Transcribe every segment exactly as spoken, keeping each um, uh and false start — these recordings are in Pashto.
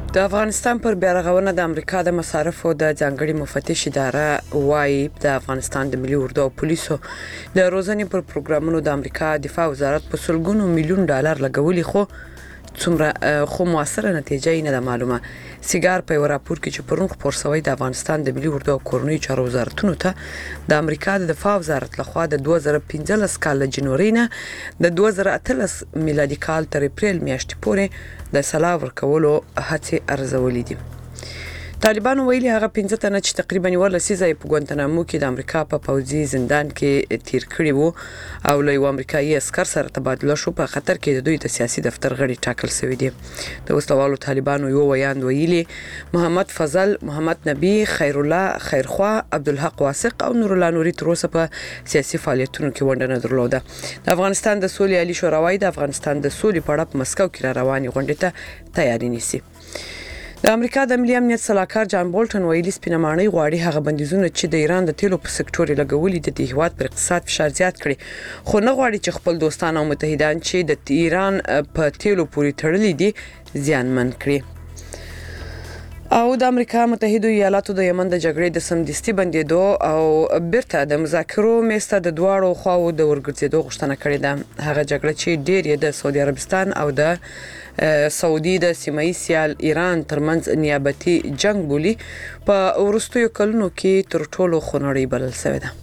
د افغانستان پر بیارغونه د امریکا د مصارفو د ځانګړي مفتش اداره وايي د افغانستان د ملي اردو او پولیسو د روزنې پر پروګرامونو د امریکا دفاع وزارت په سلګونو میلیون ډالر لګولي، خو څومره خو موثره نتیجه یې نه ده معلومه. سیګار په یو راپور کې چې پرون خپور شوی د افغانستان د ملي اردو او کورنیو چارو وزارتونو ته د امریکا د دفاع وزارت لخوا د دوه زره پنځلس کال له جنوري نه د دوه زره اتلس میلادي کال تر اپریل میاشتې پورې د سلا ورکولو هڅې ارزولې دي. طالبان ویلي هغه پنځه تنه چې تقریبا یو لسیزه په ګوانتنامو کې د امریکا په پوځي زندان کې تیر کړي وو او له یو امریکایي عسكر سره تبادله شو، په خطر کې د دوی د سیاسي دفتر غړي ټاکل شوی دي. د وسلوالو طالبانو یو ویاند ویلي محمد فضل، محمد نبی، خیر الله خیرخوا، عبدالحق واسق او نور الله نوري تر اوسه په سیاسي فعالیتونو کې ونډه نه درلوده. د افغانستان د سولې عالی شورا وايي د افغانستان د سولې په اړه په مسکو کې را روانې غونډې ته تیاری نیسي. د امریکا د ملي امنیت سلاکار جان بولټن ویلي سپینمانۍ غواړي هغه بندیزونه چې د ایران د تیلو په سکتور لګولي د هیواد پر اقتصاد فشار زیات کړي، خو نه غواړي چې خپل دوستان او متحدان چې د ایران په تیلو پورې تړلي دي زیانمن کړي. او د امریکا متحده ایالاتو د یمن د جګړې د سمدستي بندیدو او بیرته د مذاکرو میسته د دواړو خواو د ورګرځېدو غوښتنه کړې ده. هغه جګړه چې ډېر یې د سعودي عربستان او د سعودي د سیمایي سیال ایران ترمنځ نیابتي جنگ بولی، په وروستیو کلونو کې تر ټولو خونړۍ بلل شوې ده.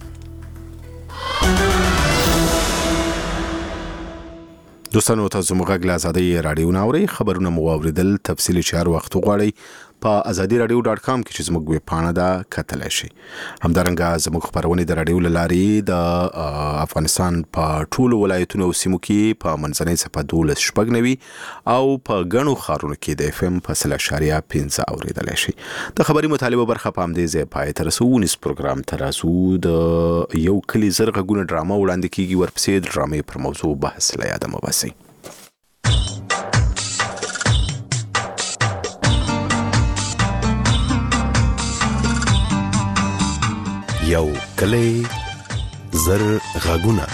دوستانو تاسو موږ له آزادۍ رادیو ناوړي خبرونه مو اوریدل. تفصیلی چار وخت غواړئ په آزادي رادیو ډاټ کام کې چې زموږ ویب پاڼه ده کتلای شي. همدارنګه زموږ خبرونه د رادیو لاري د افغانستان په ټولو ولایتونو او سیمو کې په منځنۍ صفه دولس شپږ نوي او په غنو خارونو کې د اف ام په سل اشاریه پنځه اوریدلای شي. د خبري مطالبه برخه پام دې زه پای تر سونیس پروګرام ترازو د یو کلی زرغونه ډرامه وړاندې کیږي، ورپسې ډرامې پر موضوع بحث لیاده مباسي. یو کلی زر غاګونه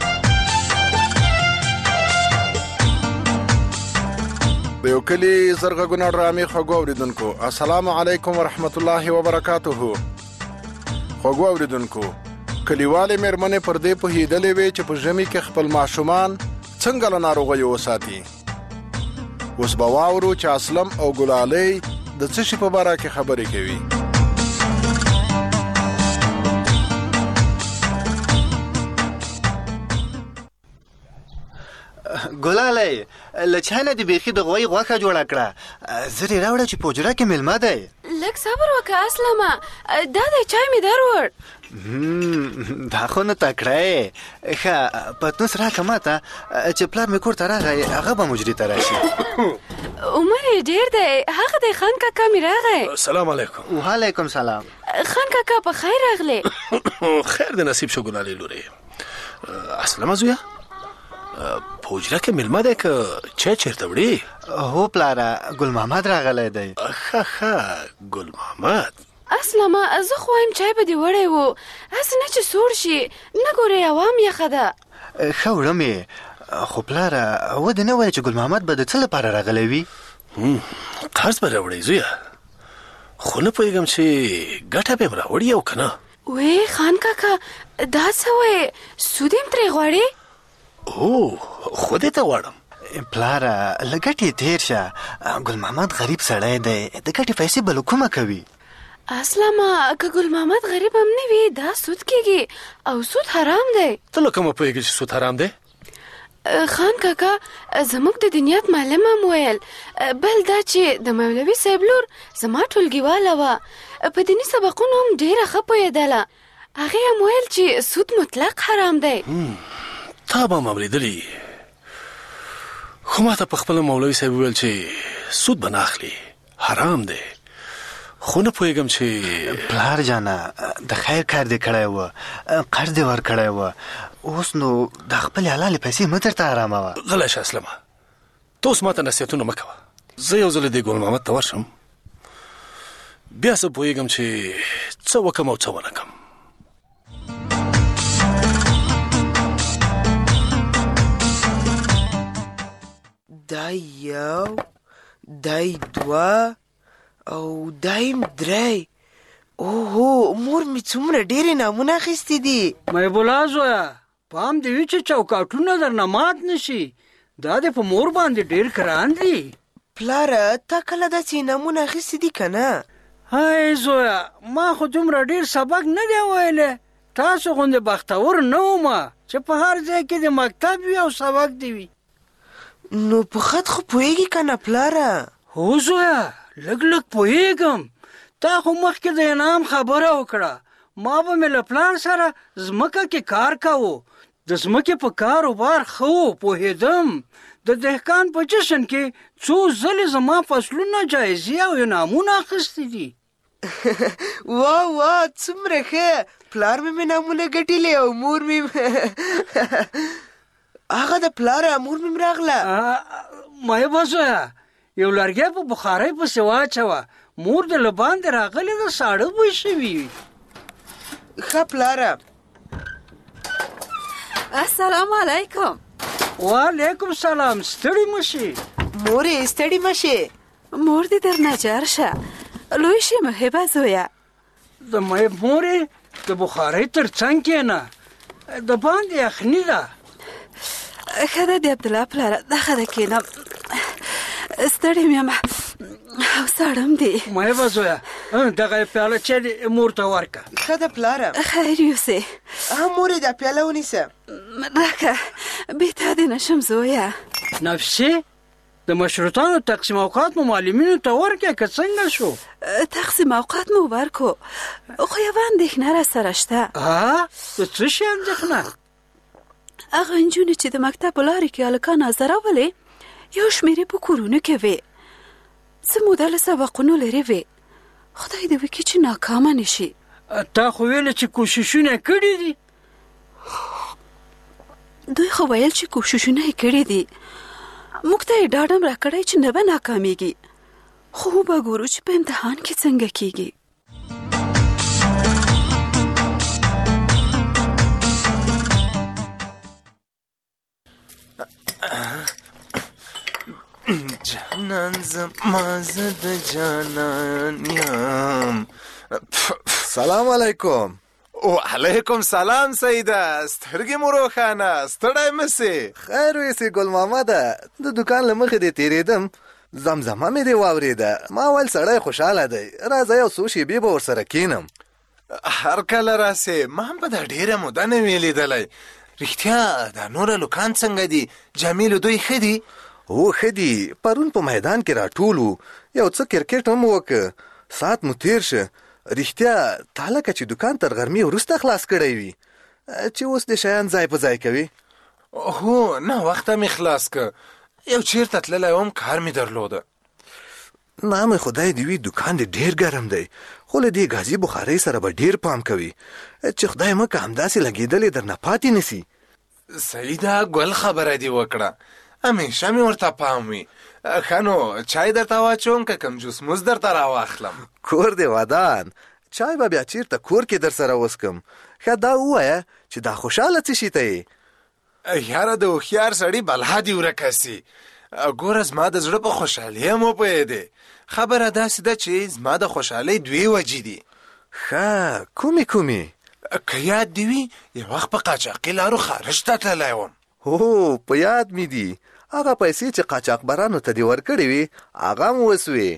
د یو کلی زر غاګونه ډرامې خوږو اوریدونکو السلام علیکم ورحمت الله وبرکاته. خوږو اوریدونکو کلیوالې مېرمنې پر دې پوهېدلې وې چې په ژمي کې خپل ماشومان څنګه له ناروغیو وساتي. اوس به واورو چې اسلم او ګلالۍ د څه شي په باره کې خبرې کوي. ګلالۍ له چانه د بیخي د غوی غوښه جوړه کړه، زه دې راوړه چې په حجره کې میلمه دی. لږ صبر وکړه اسلمه، دا دی چای مې دروړ. دا خو نه تکړه یې. ښه پتنوس راکړه ماته چې پلار مې کور ته راغی، هغه به مجري ته راشي. عمر یې ډېر دی، هغه دی خان کاکا مې راغی. سلام علیکم. وعلیکم سلام. خان کاکا په خیر راغلی. خیر د نصیب شو ګلالۍ لورې. اسلمه زویه په حجره کې میلمه دی که چای چیرته وړي؟ هو پلاره ګل محمد راغلی دی. ښه ښه ګل محمد. اسلمه زه خو وایم چای به دې وړی و، هسې نه چې سوړ شي، نه ګورې هوا یخه ده. ښه وړم یې، خو پلاره ودې نه وایه چې ګل محمد به د څه لپاره راغلی وي؟ قرض به راوړی زویه، خو نه پوهېږم چې ګټه به یې راوړي او که نه. وی خان کاکا دا څه وایې، سود یې ترې غواړې؟ او خو دې ته غواړم. پلاره له ګټې تېر شه، ګل محمد غریب سړی دی، د ګټې پیسې به له کومه کوي؟ اسلامه که ګل محمد غریب هم نه وي، دا سود کېږي او سود حرام دی. ته له کومه پوهېږې چې سود حرام دی؟ خان کاکا زموږ د دنیات معلم هم ویل، بل دا چې د مولوي صاحب لور زما ټولګیواله وه، په دیني سبقونو هم ډېره ښه پوهېدله. هغې هم ویل چې سود مطلق حرام دی. تا به هم اورېدلي، خو ما ته په خپله مولوي صاحب وویل چې سود به نه اخلي، حرام دی. خو نه پوهېږم چې پلار جانه د خیر کار دې کړی و، قرض دې ورکړی و، اوس نو د خپلې حلالې پیسې مه درته حرامه وه. غلی شه اسلمه، ته اوس ما ته نصیحتونه مه کوه. زه یو ځل دې ګل محمد ته ورشم، بیا زه پوهېږم چې څه وکم او څه ونه کم. دا یو، دا دوه، او دایم درې. اوهو مور می څومره ډېرې نامونه اخیستې دي. محبولا زویا پام دې وي چې چوکاټونه درنه مات نشي. دا دې په مور باندې ډېر ګران دي. پلاره تا کله داسې نامونه اخیستې دي که نه؟ هاي زویا ما خو دومره ډېر سبق نه دی ویلی. تاسو غوندې بختور نه ومه چې په هر ځای کې د مکتب وي او سبق دی وي. نو په خط خو پوهېږي که نه پلاره؟ هو زویا لږ لږ پوهېږم. تا خو مخکې د انعام خبره وکړه. ما به مې له پلار سره ځمکه کې کار کوو. د ځمکې په کاروبار ښه و پوهېدم. د دهقان په جشن کې څو ځلې زما فصلونه جایزې او انعامونه اخیستي دي. وا وا څومره ښه. پلار مې مې نامونه ګټلې او مور مې هغه د پلاره مور مې م راغله. محبه زویا یو لرګی په بخارۍ پسې واچوه. مور د له باندې راغلې ده ساړه بوی شوي. ښه پلاره. السلام علیکم. وعلیکم سلام. ستړي مشي مورې ستړي مشي. مور دې درنه جار شه. لوی شي محبه زویا. د محب مورې د بخارۍ تر څنګ کېنه. د باندې یخني ده. ښه ده د عبدالله پلاره دغه ده کېنم. ستړی مې یم او ساړم دی. محبه زویا دغه پیاله چای دې مور ته ورکه. ښه ده پلاره. خیر یوسې. ها مورې دا پیاله ونیسه. راکه بې تا دې نشم زویا. نفسي د مشروطانو تقسیم اوقات مو معلمینو ته ورکه که څنګه شو؟ تقسیم اوقات مو ورکو خو یوه اندېښنه را سره شته. ها د څه شي اندېښنه؟ هغه نجونې چې د مکتب په لارې کې هلکان ازارولې یو شمېرې په کورونو کې وې. څه موده له سبقونو لرې وې. خدای دې وکړي چې ناکامه نه شي. تا خو ویله چې کوششونه کړي دي. دوی خو ویل چې کوششونه یې کړي دي. موږ ته یې ډاډ هم راکړی چې نه به ناکامیږي. خو به ګورو چې په امتحان کې څنګه کیږي. جانان زما زه د جانان یم. سلام علیکم. وعلیکم سلام سیده. سترګې مو روښانه. ستړی مسې. خیر ویسې ګل محمده. د دکان له مخې دې تېرېدم زمزمه مې دې واورېده. ما ویل سړی خوشحاله دی راځه یو څو شېبې به ورسره کښېنم. هر کله راسې. ما هم په دا ډېره موده نه وې لیدلی. رښتیا دا نور هلکان څنګه دي؟ جامې له دوی ښه دي؟ هو ښه دي. پرون په میدان کې راټول وو. یو څه کرکټ هم وکړه. ساعت مو تېر شه. رښتیا تا لکه چې دکان تر غرمې وروسته خلاص کړی وي چې اوس د شیان ځای په ځای کوي. هو نه وخته مې خلاص که. یو چیرته تللی وم کار مې درلوده. نام خدای دې وي دکان دې ډېر ګرم دی خو له دې ګازي بخارۍ سره به ډېر پام کوي چې خدای مکه همداسې لګېدلې درنه پاتې نسي. سیده ګل خبره دې وکړه. همیشه مې ورته پام وي. ښه نو چای درته واچوم که کوم جوس موس درته راواخلم؟ کور دې ودان. چای به بیا چیرته کور کې در سره وڅکم. ښه دا ووایه چې دا خوشحاله څه شي ته یې؟ یاره د هوښیار سړي بلا دې ورکه سي. ګوره زما د زړه په خوشحالي هم وپوهېدې. خبره داسې ده چې زما د خوشحالۍ دوې وجې دي. ښه کومې کومې؟ که یاد دې وي یو وخت په قاچاقي لارو خارج ته تللی وم. هو په یاد مې دي. هغه پیسې چې قاچاقبرانو ته دې ورکړې وي هغه هم وسوې.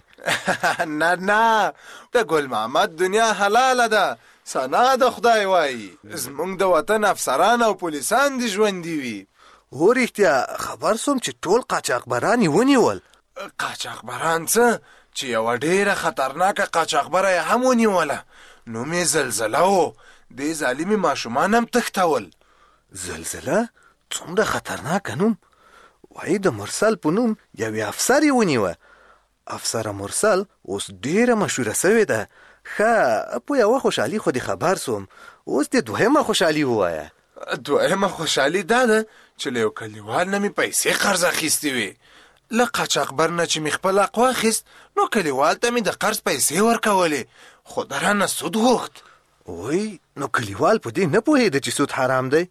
نه نه د ګل محمد دنیا حلاله ده. ثنا د خدای وایي. زموږ د وطن افسران او پولیسان دې ژوندي وي. هو رښتیا خبر سوم چې ټول قاچاقبران یې ونیول. قاچاقبران څه چې یوه ډېره خطرناکه قاچاقبره یې هم ونیوله. نوم یې زلزله و. دې ظالمې ماشومان هم تښتول. زلزله؟ څومره خطرناکه نوم. وایي د مرسل په نوم یوې افسر یې ونیوه. افسره مرسل اوس ډېره مشهوره سوې ده. ښه په یوه خوشحالي خو دې خبر سوم. اوس دې دوهمه خوشحالي ووایه. دوهمه خوشحالي دا ده چې له یو کلیوال نه مې پیسې قرض اخیستې وې. له قاچاقبر نه چې مې خپل حق واخیست نو کلیوال ته مې د قرض پیسې ورکولې خو د رانه سود غوښت. وای نو کلیوال په دې نه پوهېده چې سود حرام دی؟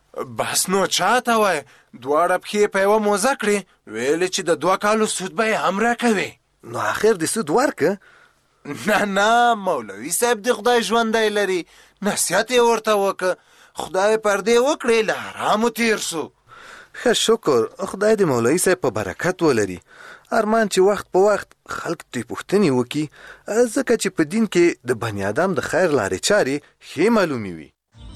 بس نو چاته وای. دواړه پښې په یوه موزه کړې. ویلې چې د دوه کالو سود به یې هم راکوي. نو آخر دې سود ورکه؟ نه نه مولوي صاحب د خدای ژوندی لري، نصیحت یې ورته وکړه، خدای پردې وکړې له حرامو تیر سو. ښه شکر، خدای دې مولوي صاحب په برکت ولري. ارمان چې وخت په وخت خلک ترې پوښتنې وکړي، ځکه چې په دین کې د بني آدم د خیر لارې چارې ښې معلومې وي.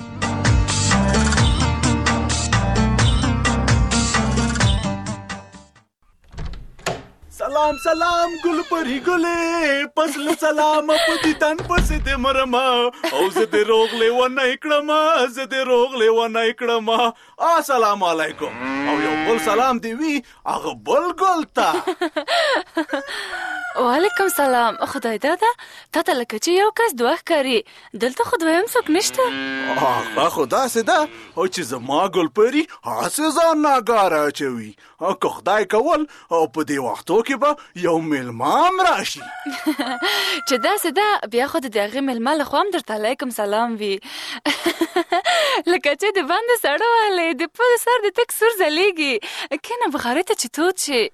سلام سلام ګل پری ګلې، پسل سلام په دیدن پسې دې مرما، او زه دې روغ لیونه کړم، زه دې روغ لیونه کړم. السلام علیکم. او یو بل سلام دی وی هغه بل ګل ته. وعلیکم سلام. خدای دادا تا ته لکه چې یو کس دوه ښکاري، دلته خو دویم څوک نشته. هغه خو داسې ده او چې زما ګل پري هسې ځان ناګاره اچوي، که خدای کول او په دې وختو کې به یو میلمه هم راشي. چې داسې ده بیا خو د هغې میلمه له خوا هم درته علیکم سلام وي. لکه چې د باندې سړه والی د پل سر د تک سور ځلیږي. کینه بخارۍ ته چې تود شي.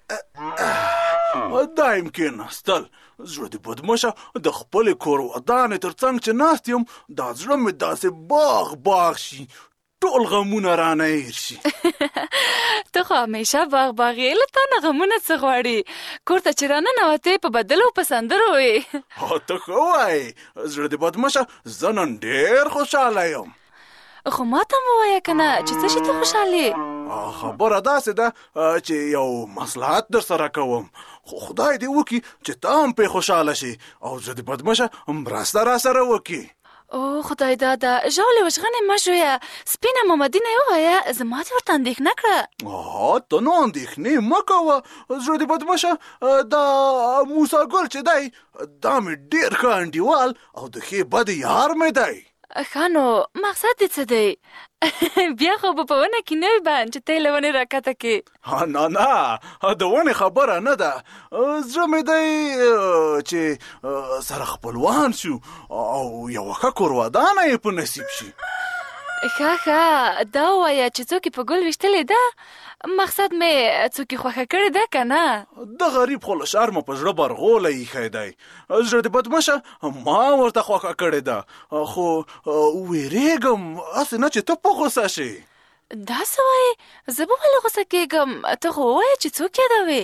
دایم کېناستل، زړه دې بدمشه د خپلې کور ودانې تر څنګ چې ناست یم، دا زړه مې داسې باغ باغ شي، ټول غمونه رانه هېر شي. ته خو همیشه باغ باغ یې، له تا نه غمونه څه غواړي؟ کور ته چې راننوتې په بدلو په سندرو وې. ته ښه وایې، زړه دې بدمشه زه نن ډېر خوشحاله یم. خو ما ته مو وایه که نه چې څه شي ته خوشحالې؟ خبره داسې ده چې یو مصلحت در سره کوم، خو خدای دې وکړي چې ته هم پې خوشحاله شي او زه دې بدمشه مرسته را سره وکړي. او خدای دادا ژاولې وژغنې مه ژویه، سپینه مامدینه یې ووایه، زما دې ورته اندېښنه کړه. ته نو اندېښنې مه کوه، زړه دې بدمشه دا موسی ګل چې دی دا مې ډېر ښه انډیوال او د ښې بدې یار مې دی. ښه نو مقصد دې څه دی؟ بیا خو به په ونه کې نه وي بند چې ته یې له ونې راکته کې. نه نه د ونې خبره نه ده، زړه مې دی چې سره خپلوان شو او یوه ښه کور ودانه یې په نصیب شي. ښه ښه دا ووایه چې څوک یې په ګل ویشتلې ده، مقصد مې څوک یې خوښه کړې ده که نه؟ د غریب خو له شرمه په زړه برغولی ایښی دی، زړه دې بدمشه ما ورته خوښه کړې ده، خو ویرېږم هسې نه چې ته په غوسه شې. دا څه وایې؟ زه به ولې غوسه کېږم؟ ته خو ووایه چې څوک یادوې.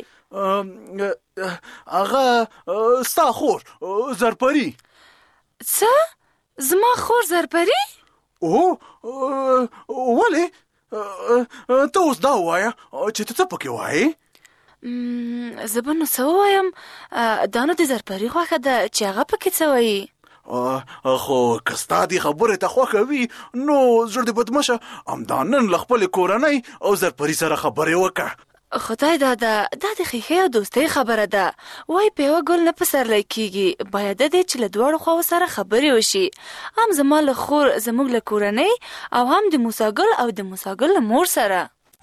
هغه ستا خور زرپري. څه؟ زما خور زرپري؟ او ولې؟ ته اوس دا ووایه چې ته څه پکې وایې؟ زه به نو څه ووایم؟ دا نو د زرپري خوښه ده چې هغه پکې څه وایي. خو که ستا دې خبرې ته خوښه وي نو زړه دې بدمشه همدا نن له خپلې کورنۍ او زرپري سره خبرې وکړه. خدای دادا دا د ښیښې او دوستۍ خبره ده، وایي په یوه ګل نه پسرلی کېږي، باید دی چې له دواړو خواو سره خبرې وشي، هم زما له خور زموږ له کورنۍ او هم د موسی ګل او د موسی ګل له مور سره.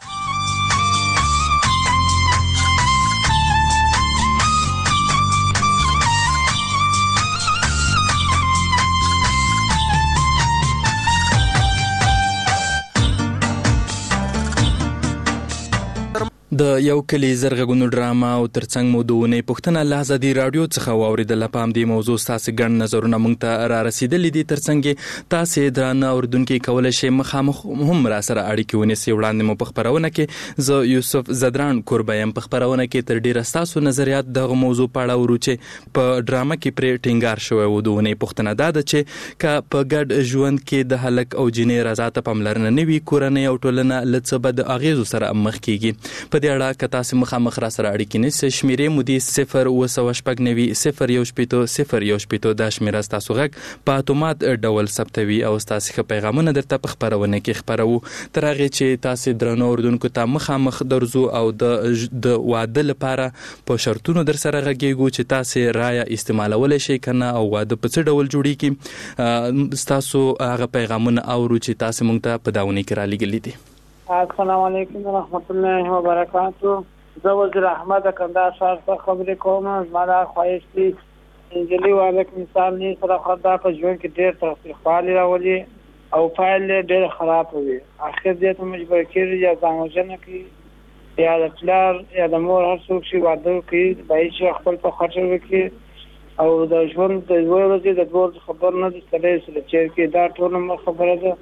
د یو کلی زرغونو ډراما او ترڅنګ مو د ونې پښتنه له ازادي رادیو څخه واوریدل. په همدې موضوع تاسو ګڼ نظرونه مونږ ته را رسیدلې دي، ترڅنګ تاسو درانه اوردونکو کولای شئ مخامخ هم را سره اړیکې ونیسئ. وړاندې مو په خبرونه کې زه یوسف زدران کوربایم په خبرونه کې تر ډیره تاسو نظریات دغه موضوع په اړه ورچې په ډراما کې پرې ټینګار شوی و. د ونې پښتنه دا ده چې ک په ګډ ژوند کې د هلک او جنې رضا ته پاملرنه نه وي، کورنۍ او ټولنه لڅ بد اغیزو سره مخ کیږي. په دې اړه که تاسو مخامخ را سره اړیکې نیسئ، شمیرې مو دي صفر اوه سوه شپږ نوي صفر یو شپېته صفر یو شپېته. دا شمیره ستاسو غږ په اتومات ډول ثبتوي او ستاسو ښه پیغامونه درته په خپرونه کې خپروو، تر هغې چې تاسو درنو اردوونکو ته مخامخ درځو او د د واده لپاره په شرطونو در سره غږیږو چې تاسو رایه استعمالولی شئ که نه او واده په څه ډول جوړیږي. ستاسو هغه پیغامونه اورو چې تاسو مونږ ته په داونې کې رالیږلي دي. السلام علیکم ورحمت الله وبرکاتو. زه وزیر احمد کندهار ښار څخه خبرې کوم. زما دا خواهش دی انجلۍ واده کې مثال نه سره خدا په ژوند کې ډېر تاوتریخوالی راولي او پایل یې ډېر خراب وي، اخر دې ته مجبور کېږي یا ځان وژنه کړي یا د پلار یا د مور هر څوک چې واده کوي باید چې خپل په خاطر وکړي او د ژوند د یوې ورځې د دوه ورځې خبر نه دي ستړی سره چیر کې دا ټوله خبره ده.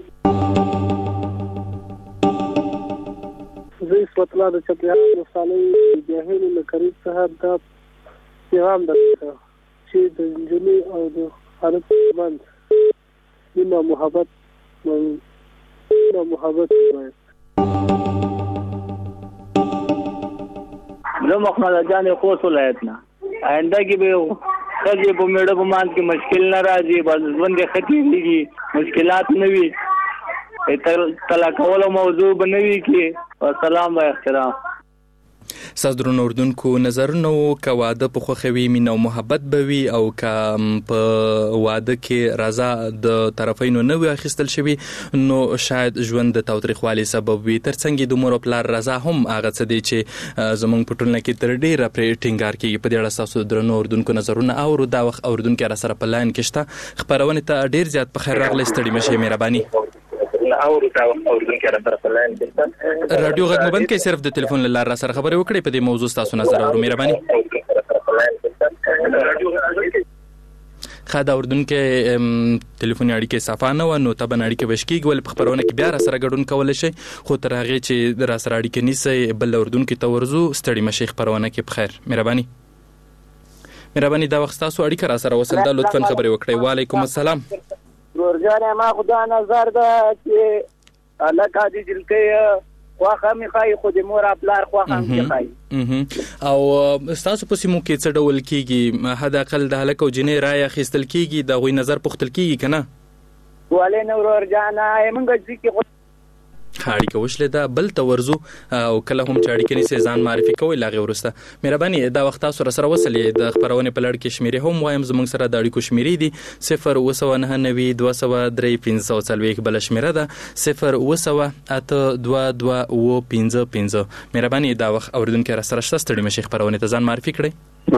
زه اسوت الله د چپیانو ولسوالۍ جاهل له قریب څخه دا پیغام درته چې د نجلۍ او د هلک ترمنځ مینه او محبت مینه او محبت باید. زه محمد جان خوست ولایت نه آینده کې به ښځې په میړه په منځ کې مشکل نه راځي، بس ژوند یې ښه تېرېږي، مشکلات نه وي، طلاق کولو موضوع به نه وي کې. سلام و احترام. ستاسو درنو اردوونکو نظرونه وو که واده په خوښه وي مینه او محبت به وي او که په واده کې رضا د طرفینو نه وي اخیستل شوي نو شاید ژوند د تاوتریخوالي سبب وي. ترڅنګ د مور او پلار رضا هم هغه څه دی چې زموږ په ټولنه کې تر ډېره پرې ټینګار کېږي. په دې اړه ستاسو درنو اردوونکو نظرونه اورو. دا وخت اردوونکي راسره په لاین کې شته. خپرونې ته ډېر زیات په خیر راغلی. ستړي مه شئ، مهرباني. رادیو غږ مو بند کړئ، صرف د تلیفون له لارې راسره خبرې وکړئ. په دې موضوع ستاسو نظر اورو، مهرباني. ښه، دا اردوونکي تلیفوني اړیکې صفا نه وه نو طبعا اړیکې به شکېږي، ولې په خپرونه کې بیا راسره ګډون کولی شئ، خو تر هغې چې راسره اړیکې نیسئ بل اردوونکي ته ورځو. ستړي مه شئ، خپرونه کې په خیر، مهرباني. مهرباني دا وخت ستاسو اړیکه راسره وصل ده، لطفا خبرې وکړئ. وعلیکم السلام. ورجانه ما خدا نظر ده چې لکه د جلکې خواخه می خای خو د مور خپلار خواخه می خای. او تاسو په سیمو کې څه ډول کیږي؟ حد اقل د هلک او جنې رای اخیستل کیږي، د غوي نظر پوښتل کیږي کنه؟ والے نو ورجانه موږ ځکه اړیکه وشلې ده بل ته ورځو او کله هم چې اړیکې نیسئ ځان معرفي کوئ له هغې وروسته. مهرباني دا وخت تاسو راسره وصلې د خپرونې په لړ کې شمېرې هم وایم. زموږ سره د اړیکو شمېرې دي صفر اوه سوه نهه نوي دوه سوه درې پنځه سوه څلوېښت، بله شمېره ده صفر اوه سوه اته دوه دوه اوه پنځه پنځه. مهرباني دا وخت اورېدونکي راسره شته، ستړي مه شئ، خپرونې ته ځان معرفي کړئ.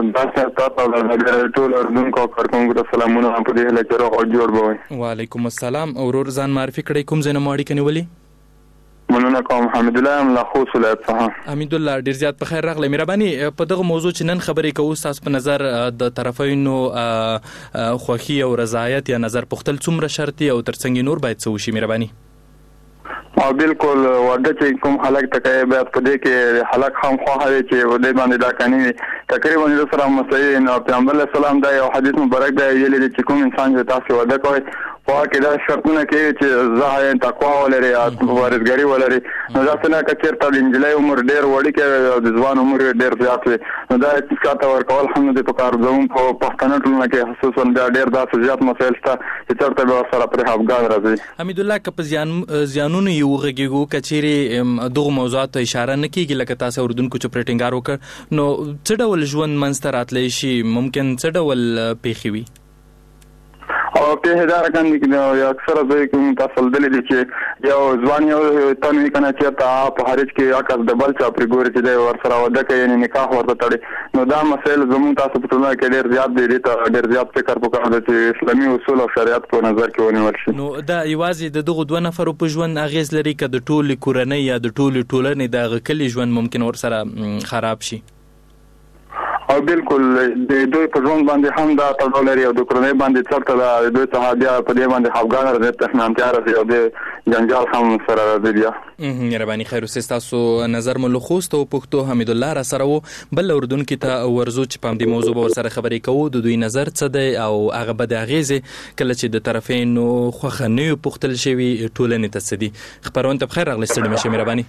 وعلیکم السلام. ورور ځان معرفي کړئ، کوم ځای نه مو اړیکه نیولې؟ مننه کوم. حمید الله یم له خوست ولایت څخه. حمید الله ډیر زیات په خیر راغلی. مهرباني په دغه موضوع چې نن خبرې کوو تاسو په نظر د طرفینو خوښي او رضایت یا نظر پوښتل څومره شرطي او ترڅنګ نور باید څه وشي؟ مهرباني. او بالکل واده چې کوم خلک ته کوي باید په دې کې خلک هم خواهه وي چې ودې باندې دا کني تقریبا د سره مسئله نه. پیغمبر اسلام دا یو حدیث مبارک دی ویلي چې کوم انسان چې تاسو واده کوي په کې دا شرطونه کوي چې زه تقوا ولري او ورزګاری ولري. نو دا څنګه کچیر ته د انجلۍ عمر ډیر وړي کې د ځوان عمر ډیر زیات وي نو دا څه ورکول هم د په کار زموږ په پښتنو ټولنه کې خصوصا دا ډیر داسې زیات مسایل شته چې ترته به سره پر افغان راځي. حمید الله که په زیان زیانونو یو غږیږو کچېرې دغه موضوعات ته اشاره نه کیږي لکه تاسو اردوونکو چې پرې ټینګار وکړ نو څه ډول ژوند منځته راتلی شي؟ ممکن څه ډول پیښې وي؟ او په هدار باندې کې یو اکثره ځای کوم تاسو دلې دي چې یو ځوان یو تنوي کنه چې تا په هریڅ کې اکاس ډبل چا پر ګوري چې د ور سره وده کوي یعنی نکاح ورته تړي نو دا مسایل زموږ تاسو په ټولنه کې ډېر زیات دي ته ډېر زیات فکر وکړو چې اسلامي اصول او شریعت په نظر کې ونیول شي. نو دا یوازې د دغه دوه نفرو په ژوند اغیز لري که د ټولې کورنۍ یا د ټولې ټولنې د غکلي ژوند ممکن ور سره خراب شي؟ او بالکل د دوی په ژوند باندې هم دا تړاو لري او د کورنۍ باندې څرته د دوی څخه بیا په دې باندې افغان راځي تخنانتیا راځي او د جنجال هم سره راځي بیا. مهرباني خیر اوسه تاسو نظر مو له خوست او پښتو حمید الله را سره وو بل اردوونکو ته ورزو چې په دې موضوع ور سره خبرې کوو د دوی نظر څه دی او هغه به د اغیزه کله چې د طرفینو خوخه نه پختل شوی ټولنې ته څه دي. خبرونه ته بخیر راغلی ستړي مشه. مهرباني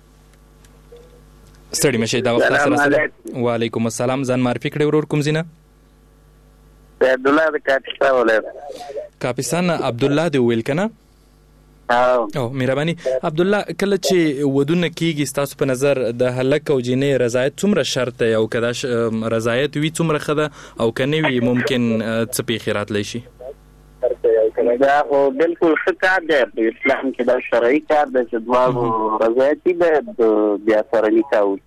ستړي مشه دا وخت سره سره. وعلیکم السلام. ځان معرفي کړئ ورور کوم زینه؟ عبد الله د کاپیسان ولایت. کاپیسان عبد الله دی ویل کنه؟ او مهرباني عبد الله کله چې ودونه کیږي تاسو په نظر د هلک او جنې رضایت څومره شرط دی او کدا رضایت وی څومره خده او کني وی ممکن څه پیښ راتلی شي؟ دا خو بالکل ښه کار دی په اسلام کې دا شرعي کار دی چې دواړو رضایتي باید بیا سره نکاح وکړي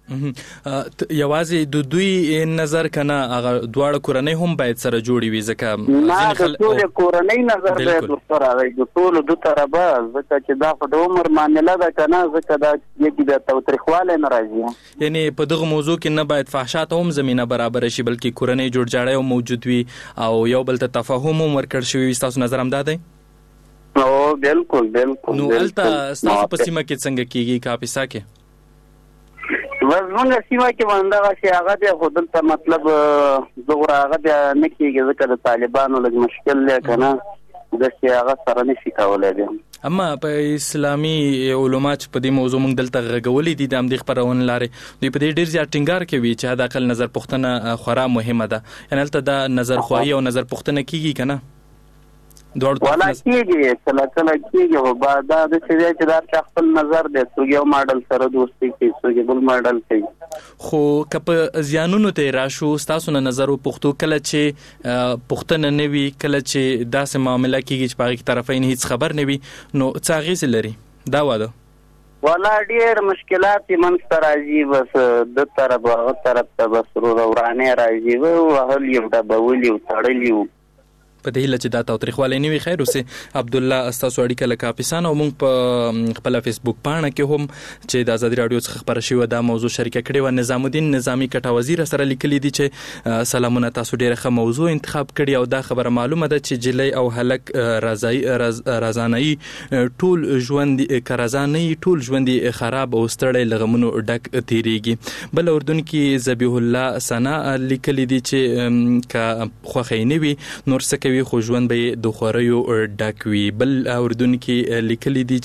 یوازې د دوی نظر کنه هغه دواړه کورنۍ هم باید سره جوړي وي ځکه نه د ټول کورنۍ نظر باید ورسره راځي د ټول د طرفه ځکه چې دا په عمر معاملې ده کنه ځکه دا یکی د توتریخواله ناراضي یعنی په دغه موضوع کې نه باید فحشات هم زمينه برابر شي بلکې کورنۍ جوړ جاړی هم موجود وي او یو بل ته تفاهم هم ورکړ شوی وي. تاسو نظر هم دا دی؟ او بالکل بالکل نو الته تاسو په سیمه کې څنګه کیږي کاپیسا کې؟ وزمونږ سیمه کې باندې هغه شی هغه د خودل ته مطلب زغره هغه د نه کیږي ځکه د طالبانو لږ مشکل دی کنه د شی هغه سره نشي کولای دی. اما په اسلامي علومات په دې موضوع موږ دلته غږولې دي د امدیخ پرون لارې دوی په دې ډیر زیات ټینګار کوي چې حد اقل نظر پوښتنه خورا مهمه ده. یعنی البته دا نظر خوایي او نظر پوښتنه کیږي کنه دوړ ولا کیږي کله کله کیږي او بعد دا چې دا خپل نظر دی څو یو ماډل سره دوستي کوي څو بل ماډل کوي خو کپ زیانونو ته راشو تاسو نه نظر پوښتو کله چې پوښتنه نه وي کله چې داسې معاملې کیږي چې په طرفین هیڅ خبر نه وي نو څه غیز لري دا واده ولا ډیر مشکلات من سره راځي بس د طرف او طرف ته بس ورانه راځي او هل یو د بولي او تړلی په دې لچ دا تاریخواله نیوي خیر اوسه عبد الله استاسو اړیکه لکه پسان او موږ په خپل فیسبوک پاڼه کې هم چې د آزادي رادیو څخه خبر شوی دا موضوع شریک کړي و نظام الدین نظامی کټا وزیر سره لیکلي دي چې سلامونه تاسو ډیره ښه موضوع انتخاب کړي او دا خبره معلومه ده چې جلی او هلک رضای رضانای ټول ژوند کرزانای ټول ژوند خراب او ستړی لغمونو ډک تیریږي. بل اردن کې ذبیح الله ثنا لیکلي دي چې کا خوخینه وي نور سکه وی خو ژوند به د خوریو ډک وي. بل اردن کې لیکلي دي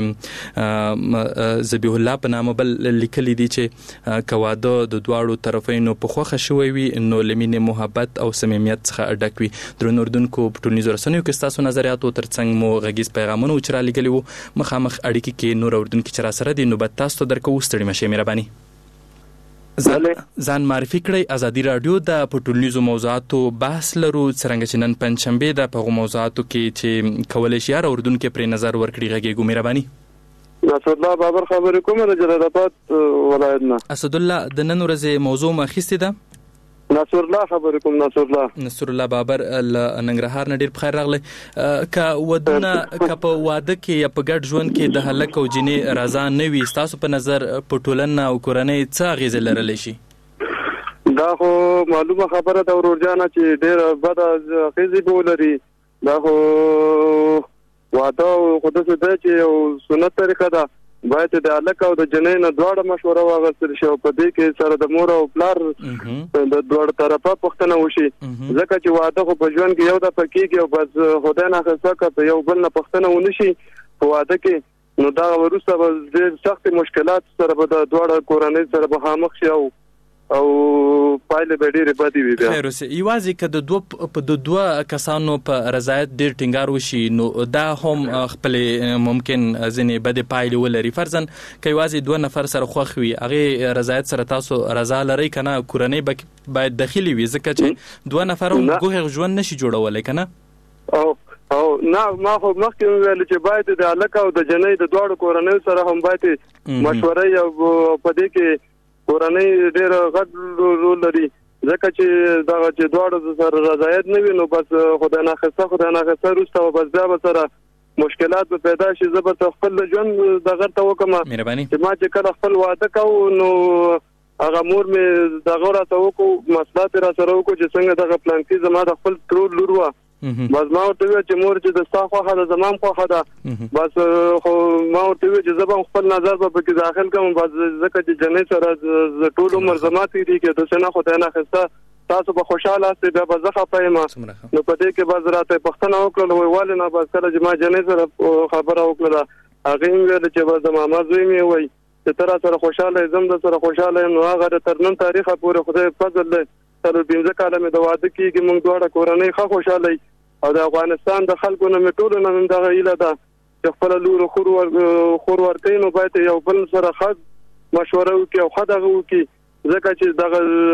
چې ذبیح الله په نامه بل لیکلي دي چې کواده د دواړو طرفینو په خوخه شوی وي نو لمینه محبت او صمیمیت څخه ډک وي. درن اردن کو په ټولنیزو رسنیو کې تاسو نظریات او ترڅنګ مو غږیز پیغامونه چر لګلی وو مخامخ اړیکې کې نور اردن کې چر سره دي نو بد تاسو درکو ستړي مشه مهرباني ځان معرفي کړئ. آزادي رادیو د پټولنیزو موضوعاتو بحث لرو څنګه چې نن پنځشنبه د په موضوعاتو کې چې کولای شي را اردن کې پر نظر ورکړي غږیږو مهرباني. اسد الله بابر خبرې کوم د جلال آباد ولایت نه. اسد الله د نن ورځې موضوع مخېسته ده نصر الله خبرې کوم نصر الله نصر الله بابر ننګرهار نه ډیر بخیر راغلی. ک ودونه ک په واده کې یا په ګډ ژوند کې د هلک او جنې رضا نه وي تاسو په نظر په ټولنه او کورنۍ څه غیزه لرلی شي؟ دا خو معلومه خبره ده ورورجانه چې ډیر بد غیزه بولري. دا خو واده خو د څه چې یو سنت طریقه ده باید د الک او د جنین دواړه مشوره واغستل شي او په دې کې سره د مور او پلار د دواړو طرفه پوښتنه وشي ځکه چې واده خو په ژوند کې یو د پکېږي او بس خدای نه خاصه په یو بل نه پوښتنه ونشي په واده کې نو دا وروسته به ډېر سخت مشکلات سره به د دواړو کورنۍ سره به مخ شي او او پایله به ډېرې بدې وي. خیر اوسه یوازې که د دوه په د دوه کسانو په رضایت ډېر ټینګار وشي نو دا هم خپل ممکن ځینې بدې پایلې ولري. فرضاً که یوازې دوه نفر سره خوښ وي هغې رضایت سره تاسو رضا لرئ که نه کورنۍ باید دخیلې وي ځکه چې دوه نفر هم ګوهې ژوند نشي جوړولی که نه. او او نه ما خو مخکې ویل چې باید د هلک او د جنۍ د دواړو کورنیو سره هم باید مشوره او په دې کې کورنۍ ډېر غټ رول لري ځکه چې دا چې دواړو سره رضایت نه وي نو بس خدای ناخسته خدای ناخسته وروسته بس بیا به سره مشکلات به پیدا شي. زه به خپل ژوند دغه ته وکړم چې ما چې کله خپل واده کوو نو هغه مور مې دغه راته وکړو مسئلات را سره وکړو چې څنګه دغه پلان کې زما د خپل ترور لور وه بس ما ورته ویل چې مور چې د ستا خوښه ده زما هم خوښه ده بس خو ما ورته ویل چې زه به خپل نظر به پکې داخل کړم بس ځکه چې جنۍ سره ټول عمر زما تېرېږي داسې نه خدای ناخسته تاسو به خوشحاله یاستئ بیا به زه خفه یم نو په دې کې بس راته پوښتنه وکړله وایي ولې نه بس کله چې ما جنۍ سره خبره وکړله هغې مې ویل چې بس د ماما زوی مې وایي چې ته را سره خوشحاله یې زه هم در سره خوشحاله یم نو هغه تر نن تاریخه پورې خدای فضل دی څلور پنځه کاله مې د واده کېږي موږ دواړه کورنۍ ښه خوشحاله یو او د افغانستان د خلکو نه مې ټولو نه هم دغه هیله ده چې خپله لور خور ورکوي نو باید یو بل سره ښه مشوره وکړي او ښه دغه وکړي ځکه چې دغه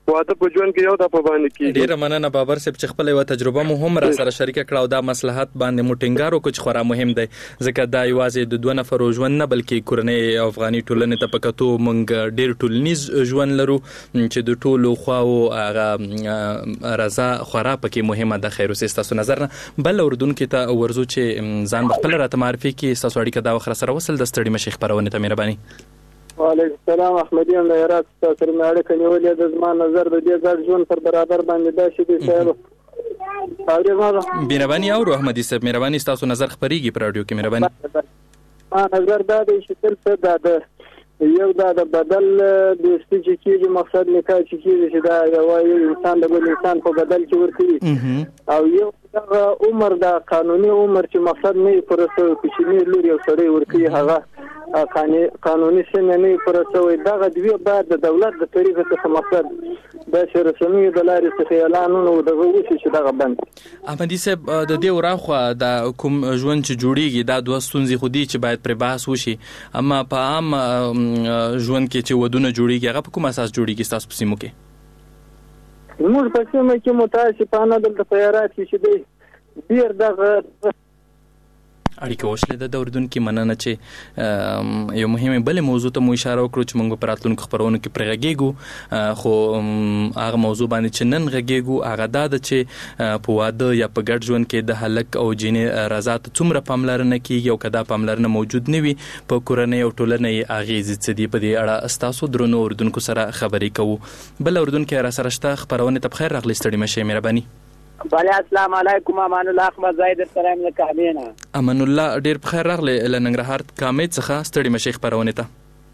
واده په ژوند کې یو د په باندې کیږي. ډیره مننه بابر صاحب چې خپل یو تجربه مو هم را سره شریک کړه او دا مصلحت باندې مو ټینګار وکړ چې خورا مهم دی ځکه دا یوازې د دوه نفرو ژوند نه بلکې کورنۍ افغاني ټولنې ته پکاتو مونږ ډیر ټولنیز ژوند لرو چې د ټولو خواو هغه رضا خورا پکې مهمه ده. خیر اوسه تاسو نظر نه بل اردن کې ته ورزو چې ځان خپل راته معرفي کې تاسو اړیکه دا وخت سره وصل د ستړي مشي خبرونه ته مهرباني. وعلیکم السلام احمدی ام د هرات سره مې اړیکه نیولې د زما نظر د دې ځای ژوند پر برابر باندې دا شي دی صاحب اورې مهرباني او احمدی صاحب مهرباني تاسو نظر خبريږي پر رادیو کې مهرباني. ما نظر دا دی چې تل څه دا د یو دا د بدل د استیج کېږي مقصد نکاح چې کېږي چې دا یو انسان د بل انسان په بدل کې ورکړي او یو دا عمر دا قانوني عمر چې مقصد نه پرسته کوچنی لوري او سړی ورکړي هغه قانوني سن نه پرسته دا دوی بعد د دولت د طریقې څخه مقصد د شرسمي د لارې څخه اعلان نو د وښه چې دا بند. احمدي صاحب د دې وراخه د کوم ژوند چې جوړیږي دا دوه ستونزې خو دي چې باید پر بحث وشي اما په عام ژوند کې چې ودونه جوړیږي هغه په کوم اساس جوړیږي تاسو په سیمو کې؟ موږ په سیمو کې متاسفانه دلته پیارات کې چې دی ډیر دغه اړیکه وشلې د اردن کې مننه چې یو مهمه بل موضوع ته مو اشاره وکړو چې موږ په راتلونکو خبرونو کې پرغږیږو خو هغه موضوع باندې چې نن غږیږو هغه دا ده چې په واده یا په ګډ ژوند کې د هلک او جینې رضا ته څومره پاملرنه کیږي او کدا پاملرنه موجود نه وي په کورنۍ او ټولنې اغیز څه دی په دې اړه استاسو درنو اردنکو سره خبرې کوو. بل اردن کې را سره شته خبرونه ته بخیر راغلی ستړي مشه مهرباني. بله السلام علیکم امان الله احمد زاید سلام له کامینا. امان الله ډیر بخیر راغلی له ننګرهار کامې څخه ستړي مشه خبرونه ته.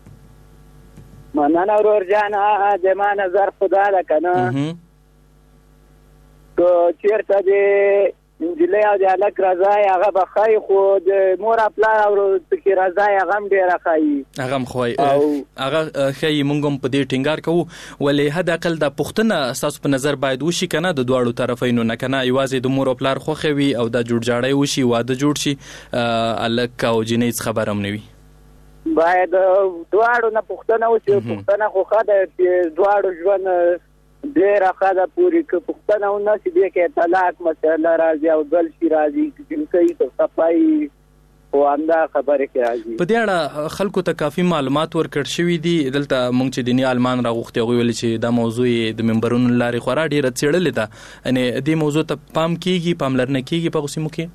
مننه ورور جان د ما نظر خدا ده کنه کو چیرته دی انجلې او د الک رضا هغه بخای خو د مور خپل او د رضا هغه هم ډیر خای هغه هم خوای هغه خی مونږ هم په دې ټینګار کوو ولې حد اقل د پښتنه اساس په نظر باید وشي کنه د دواړو طرفینو نه کنه ایوازې د مور خپل خوخه وي او د جوړ جاړی وشي واده جوړ شي الک او جنې خبرم نه وي باید دواړو نه پښتنه وشي پښتنه خو خاله دواړو ژوند ډیر خاله پوری ک پښتنه او نه چې دې کې طلاق مسله راځي او بل شي راځي چې کوي ته صفای او انده خبره کې راځي. په دې اړه خلکو ته کافي معلومات ورکړ شوې دي دلته مونږ چې دنیا المان راغوختي غوي ول چې دا موضوع د منبرونو لاري خورا ډیره څېړلې ده ان دې موضوع ته پام کیږي پاملرنه کیږي په غوسمو کې.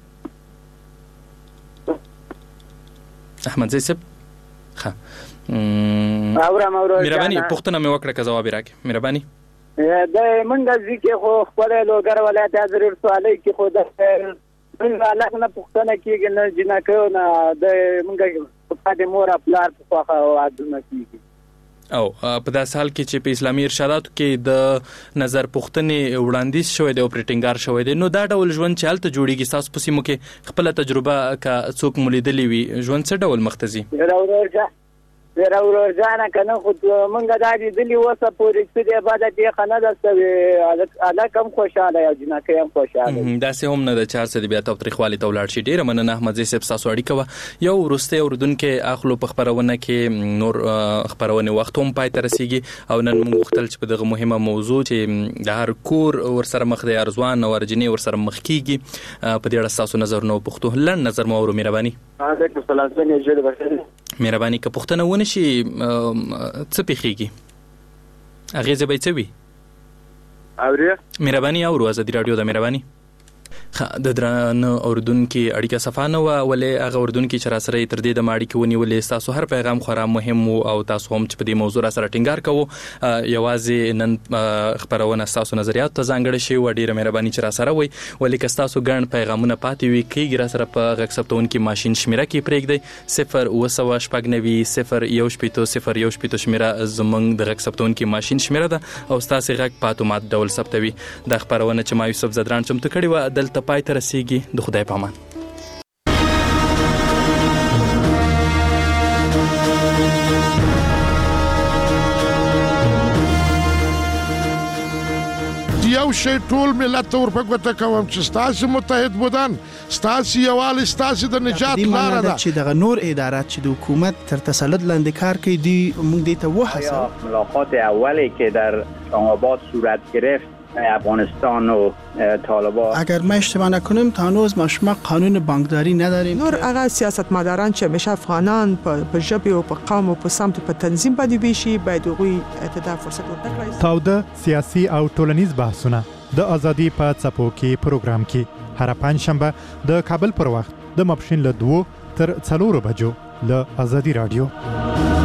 احمد زیسب ها اورم اورم مهرباني پښتنه مې وکړه که جواب راکې مهرباني. د منګه ځکه خو خپل لوګر ولایت حاضر سوالي کې خو د من الله نه پښتنه کېږي نه جنکه نه د منګه په دې مور خپل په خوا وادونه کېږي او په داس حال کې چې په اسلامي ارشاداتو کې د نظر پښتنې وړاندیز شوی دی او پریټینګار شوی دی نو دا ډول ژوند چې حالت جوړیږي تاسو په سیمو کې خپل تجربه کا څوک مولیدلی وي ژوند څه ډول مختزي راوړل ورا ورا ځان کنه خو مونږه د دې دلی وسه پورې چې د عبادت یې خنه دسته الکم خوشاله یا جنکه هم خوشاله دا سه هم نه د چار سه بیا ته تاریخوالي ته ولاړ شي ډیره مننه احمد زیسب تاسو اړیکه یو ورسته اردن کې اخلو په خبرونه کې نور خبرونه وخت هم پای تر رسیږي او نن موږ وختل چې په دغه مهمه موضوع چې د هر کور ورسره مخ د ارزوان او ورجنی ورسره مخ کیږي په دې اړه تاسو نظر نو پښتو لن نظر مو ورو مهرباني. علیکم السلام څنګه جوړ بخیر مهرباني که پښتنه ونه شي څه پیخیږي اغه زه به څه وي اورې مهرباني او ازادي رادیو د مهرباني د درن اردن کې اړیکه صفانه و ولې هغه اردن کې چې را سره تر دې د ماړی کې ونی ولې تاسو هر پیغام خورا مهم او تاسو هم چې په دې موضوع را سره ټینګار کوو یوازې نن خبرونه تاسو نظریات ته ځانګړي شي و ډیره مهرباني چې را سره وي ولې که تاسو ګڼ پیغامونه پاتې وي کېږي را سره په غږ ثبتون کې ماشين شمیره کې پرېږدي صفر او سوا شپږ نوي صفر یو شپېتو صفر یو شپېتو شمیره زمنګ د غږ ثبتون کې ماشين شمیره ده او تاسو غږ پاتومات ډول ثبتوي د خبرونه چې ما یوسف زدران چمتو کړی و دلته پای ته رسیږي د خدای په امان. یو یو شی ټول ملت ته ورپګوته کوم چې ستاسو متحد بودن ستاسو یووالی ستاسو د نجات لاره ده چې دغه نور ادارات چې د حکومت تر تسلط لاندې کار کوي دی موږ دې ته وهڅوو. ملاقات اولی که در اسلام‌آباد صورت گرفت افغانستان و طالبان، اگر ما اشتباه نکنیم تا هنوز ما شما قانون بانکداری نداریم. نور هغه سیاستمداران چې همیشه افغانان په ژبه او په قوم او په سمت په تنظیم باندې ویشي باید هغوی ته فرصت ورکړي. تاوده سیاسي او ټولنیز بحثونه د ازادي په څپو کې پروګرام کې هر پنځشنبه د کابل پر وخت د ماپښین له دوه تر څلورو بجو له ازادي رادیو.